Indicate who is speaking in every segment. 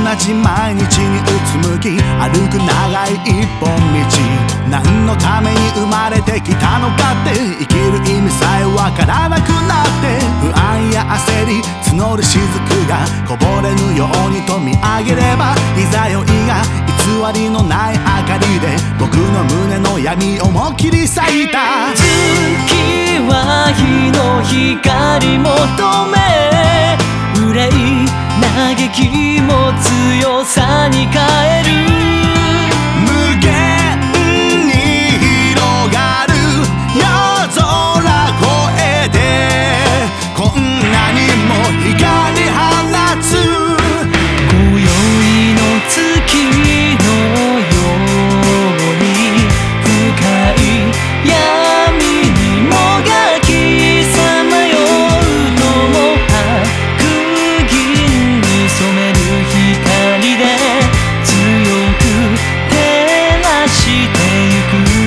Speaker 1: じ毎日にうつむき歩く長い一本道、何のために生まれてきたのかって生きる意味さえわからなくなって、不安や焦り募る雫がこぼれぬようにと見上げれば、いざ酔いが偽りのない明かりで僕の胸の闇思いっきり咲いた。
Speaker 2: 月は日の光求め、憂い嘆きも強さに変える。
Speaker 1: 無限に広がる夜空越えて、こんなにも光放つ。
Speaker 2: 今宵の月のように深い闇にもがきさまようのも白銀に染める光で強く照らしてゆく。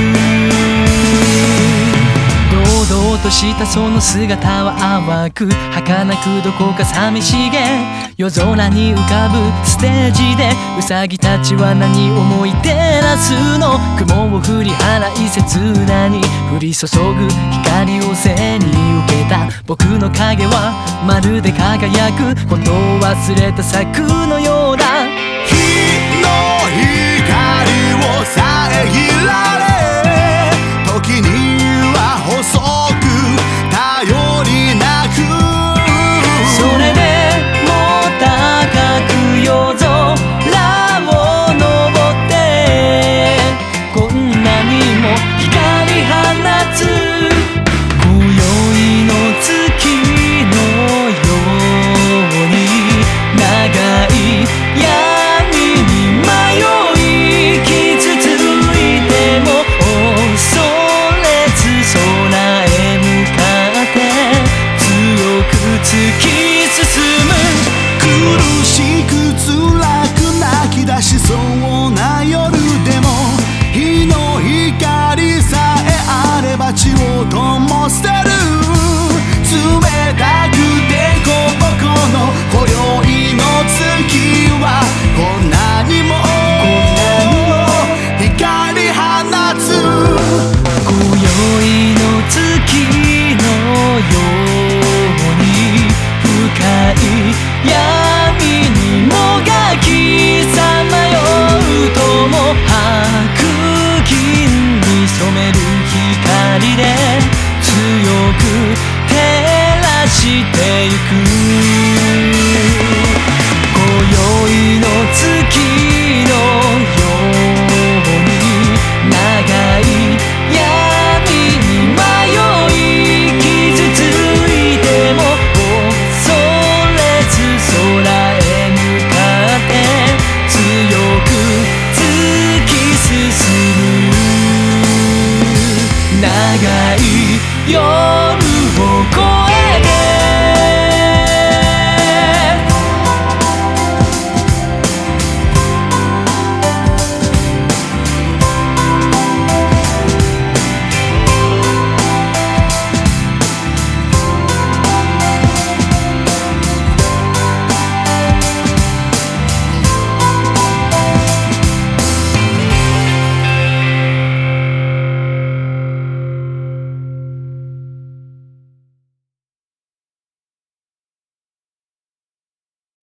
Speaker 2: 堂々としたその姿は淡く儚くどこか寂しげ、夜空に浮かぶステージでウサギたちは何思い照らすの。雲を振り払い切なに降り注ぐ光を背に受けた僕の影はまるで輝く、本当を忘れた柵のようだ。
Speaker 1: 日の光を遮られ、時には細く頼りなく、
Speaker 2: それでも高く夜空を登って、こんなにも光放つ。今宵の月のように長い闇に迷い傷ついても恐れず空へ向かって強く突き進む。
Speaker 1: 苦しく辛く泣き出しそうな夜でも、日の光さえあれば血を灯せる。冷たくてこぼこの今宵の月はこんなにも光放つ。
Speaker 2: 今宵の月のように深い闇にもがきさまようとも白銀に染める光で強く照らしてゆく。今宵の月のように長い闇に迷い傷ついても恐れず空へ向かって強く突き進む。長い夜